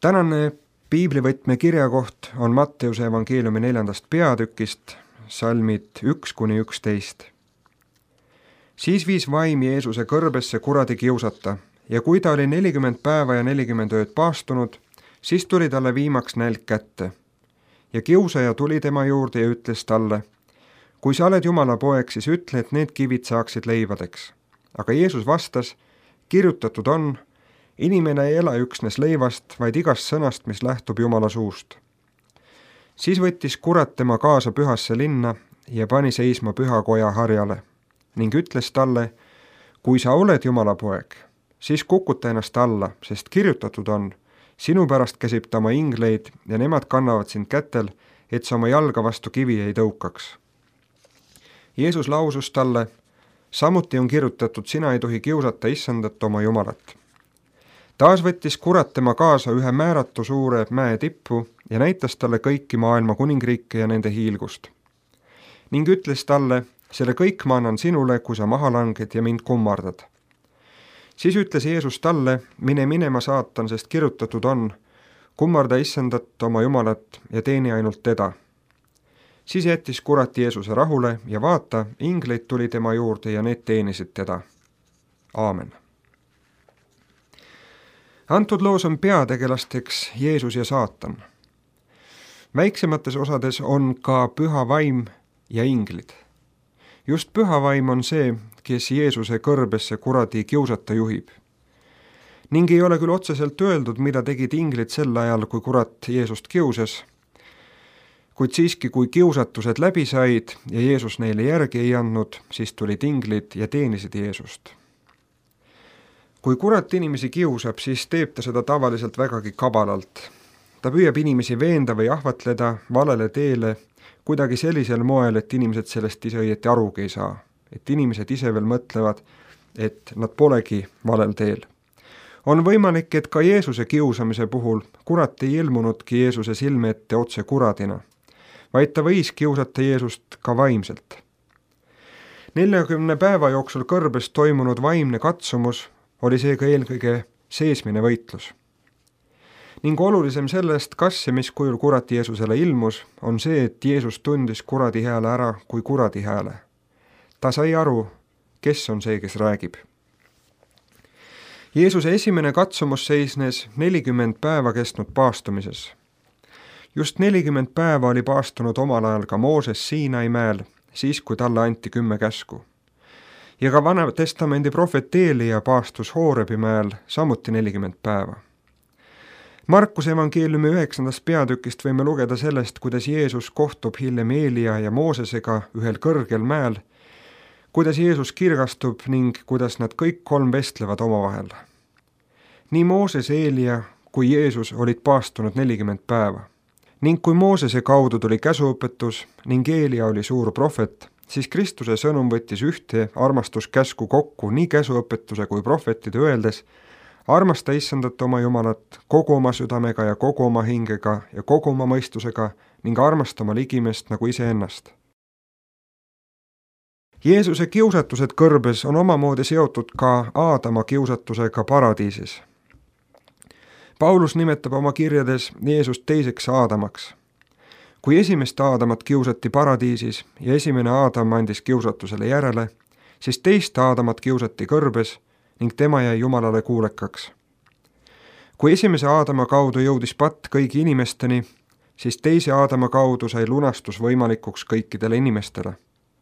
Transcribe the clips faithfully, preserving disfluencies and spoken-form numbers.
Tänane piiblivõtme kirjakoht on Matteuse evangeeliumi neljandast peatükist, salmid üks kuni üksteist. Siis viis vaim Jeesuse kõrbesse kuradi kiusata ja kui ta oli nelikümmend päeva ja nelikümmend ööd paastunud, siis tuli talle viimaks nälg kätte. Ja kiusaja tuli tema juurde ja ütles talle, kui sa oled Jumala poeg, siis ütle, et need kivid saaksid leivadeks. Aga Jeesus vastas, kirjutatud on, inimene ei ela üksnes leivast, vaid igast sõnast, mis lähtub Jumala suust. Siis võttis kurat tema kaasa pühasse linna ja pani seisma pühakoja harjale ning ütles talle, kui sa oled Jumala poeg, siis kukuta ennast alla, sest kirjutatud on, sinu pärast käsib ta oma ingleid ja nemad kannavad sind kätel, et sa oma jalga vastu kivi ei tõukaks. Jeesus lausus talle, samuti on kirjutatud, sina ei tohi kiusata issandat oma Jumalat. Taas võttis kurat tema kaasa ühe määratu suure mäe tippu ja näitas talle kõiki maailma kuningriike ja nende hiilgust. Ning ütles talle, selle kõik ma annan sinule, kui sa maha langed ja mind kummardad. Siis ütles Jeesus talle, mine minema saatan, sest kirjutatud on, kummarda issandat oma Jumalat ja teeni ainult teda. Siis jättis kurat Jeesuse rahule ja vaata, ingleid tuli tema juurde ja need teenisid teda. Aamen. Antud loos on peategelasteks Jeesus ja saatan. Väiksemates osades on ka püha vaim ja inglid. Just püha vaim on see, kes Jeesuse kõrbesse kuradi kiusata juhib. Ning ei ole küll otseselt öeldud, mida tegid inglid sel ajal, kui kurat Jeesust kiusas, kuid siiski, kui kiusatused läbi said ja Jeesus neile järgi ei andnud, siis tulid inglid ja teenisid Jeesust. Kui kurat inimesi kiusab, siis teeb ta seda tavaliselt vägagi kabalalt. Ta püüab inimesi veenda või ahvatleda valele teele kuidagi sellisel moel, et inimesed sellest ise õieti arugi ei saa. Et inimesed ise veel mõtlevad, et nad polegi valel teel. On võimalik, et ka Jeesuse kiusamise puhul kurat ei ilmunudki Jeesuse silme ette otse kuradina, vaid ta võis kiusata Jeesust ka vaimselt. neljakümne päeva jooksul kõrbes toimunud vaimne katsumus oli seega eelkõige seesmine võitlus. Ning olulisem sellest, kas ja mis kujul kurat Jeesusele ilmus, on see, et Jeesus tundis kuradi hääle ära kui kuradi hääle. Ta sai aru, kes on see, kes räägib. Jeesuse esimene katsumus seisnes nelikümmend päeva kestnud paastumises. Just nelikümmend päeva oli paastunud omal ajal ka Mooses Siinai mäel, siis kui talle anti kümme käsku. Ja ka Vana Testamendi prohvet Eelia paastus Hoorebi mäel samuti nelikümmend päeva. Markuse evangeeliumi üheksandast peatükist võime lugeda sellest, kuidas Jeesus kohtub hiljem Eelia ja Moosesega ühel kõrgel mäel, kuidas Jeesus kirgastub ning kuidas nad kõik kolm vestlevad omavahel. Nii Mooses, Eelia kui Jeesus olid paastunud nelikümmend päeva. Ning kui Moosese kaudu tuli käsuõpetus ning Eelia oli suur prohvet, siis Kristuse sõnum võttis ühte armastuskäsku kokku nii käsuõpetuse kui prohvetide öeldes, armasta issandat oma Jumalat kogu oma südamega ja kogu oma hingega ja kogu oma mõistusega ning armasta oma ligimest nagu iseennast. Jeesuse kiusatused kõrbes on omamoodi seotud ka Aadama kiusatusega paradiisis. Paulus nimetab oma kirjades Jeesust teiseks Aadamaks. Kui esimest Aadamat kiusati paradiisis ja esimene Aadam andis kiusatusele järele, siis teist Aadamat kiusati kõrbes ning tema jäi Jumalale kuulekaks. Kui esimese Aadama kaudu jõudis patt kõigi inimesteni, siis teise Aadama kaudu sai lunastus võimalikuks kõikidele inimestele.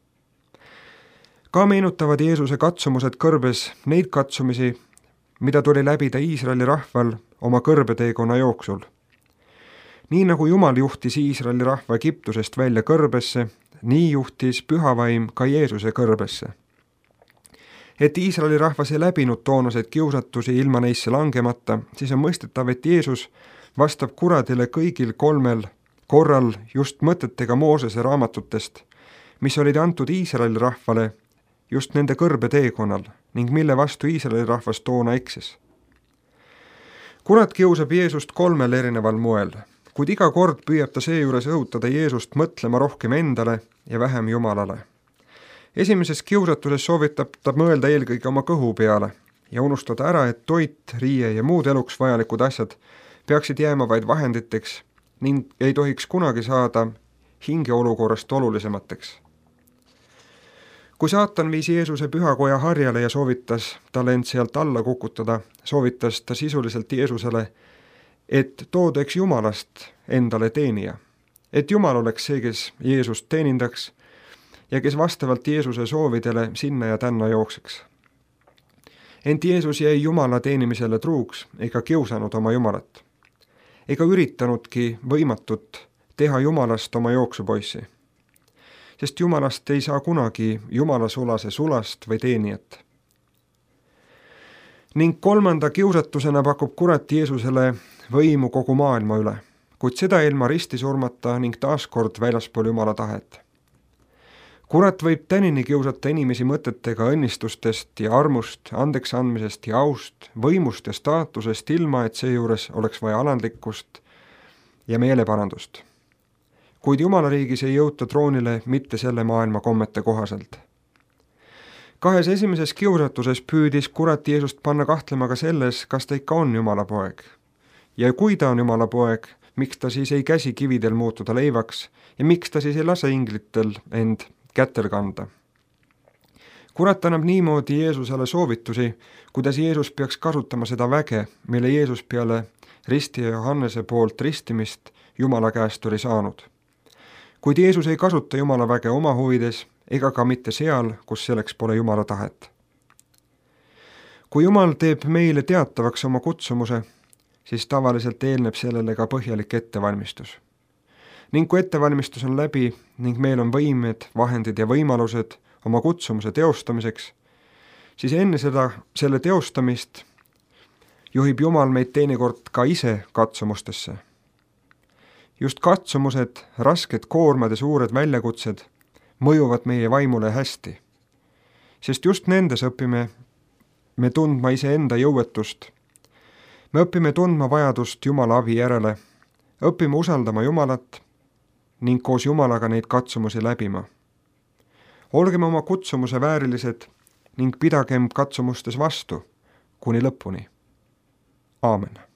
Ka meenutavad Jeesuse katsumused kõrbes neid katsumisi, mida tuli läbida Iisraeli rahval oma kõrbeteekonna jooksul. Nii nagu Jumal juhtis Iisraeli rahva Egiptusest välja kõrbesse, nii juhtis pühavaim ka Jeesuse kõrbesse. Et Iisraeli rahvas ei läbinud toonaseid kiusatusi ilma neisse langemata, siis on mõistetav, et Jeesus vastab kuradile kõigil kolmel korral just mõtetega Moosese raamatutest, mis olid antud Iisraeli rahvale just nende kõrbeteekonnal ning mille vastu Iisraeli rahvas toona eksis. Kurat kiusab Jeesust kolmel erineval moel, kuid iga kord püüab ta seejuures õhutada Jeesust mõtlema rohkem endale ja vähem Jumalale. Esimeses kiusatuses soovitab ta mõelda eelkõige oma kõhu peale ja unustada ära, et toit, riie ja muud eluks vajalikud asjad peaksid jääma vaid vahenditeks ning ei tohiks kunagi saada hingeolukorrast olulisemateks. Kui saatan viis Jeesuse pühakoja harjale ja soovitas talle end sealt alla kukutada, soovitas ta sisuliselt Jeesusele, et toodaks Jumalast endale teenija, et Jumal oleks see, kes Jeesust teenindaks ja kes vastavalt Jeesuse soovidele sinna ja tänna jookseks. Ent Jeesus jäi Jumala teenimisele truuks ega kiusanud oma Jumalat, ega üritanudki võimatut teha Jumalast oma jooksupoissi, sest Jumalast ei saa kunagi Jumala sulase sulast või teenijat. Ning kolmanda kiusatusena pakub kurat Jeesusele võimu kogu maailma üle, kuid seda ilma risti surmata ning taaskord väljaspool Jumala tahet. Kurat võib tänini kiusata inimesi mõtetega õnnistustest ja armust, andeks andmisest ja aust, võimust ja staatusest, ilma et seejuures oleks vaja alandlikkust ja meeleparandust. Kuid Jumala riigis ei jõuta troonile mitte selle maailma kommete kohaselt. Kahes esimeses kiusatuses püüdis kurat Jeesust panna kahtlema ka selles, kas ta ikka on Jumala poeg. Ja kui ta on Jumala poeg, miks ta siis ei käsi kividel muutuda leivaks ja miks ta siis ei lase inglitel end kätel kanda. Kurat annab niimoodi Jeesusele soovitusi, kuidas Jeesus peaks kasutama seda väge, mille Jeesus peale risti ja Johannese poolt ristimist Jumala käest oli saanud. Kuid Jeesus ei kasuta Jumala väge oma huvides ega ka mitte seal, kus selleks pole Jumala tahet. Kui Jumal teeb meile teatavaks oma kutsumuse, siis tavaliselt eelneb sellele ka põhjalik ettevalmistus. Ning kui ettevalmistus on läbi ning meil on võimed, vahendid ja võimalused oma kutsumuse teostamiseks, siis enne seda, selle teostamist juhib Jumal meid teinekord ka ise katsumustesse. Just katsumused, rasked koormad ja suured väljakutsed mõjuvad meie vaimule hästi, sest just nendes õpime me tundma iseenda jõuetust. Me õpime tundma vajadust Jumala abi järele, õpime usaldama Jumalat ning koos Jumalaga neid katsumusi läbima. Olgem oma kutsumuse väärilised ning pidagem katsumustes vastu kuni lõpuni. Aamen.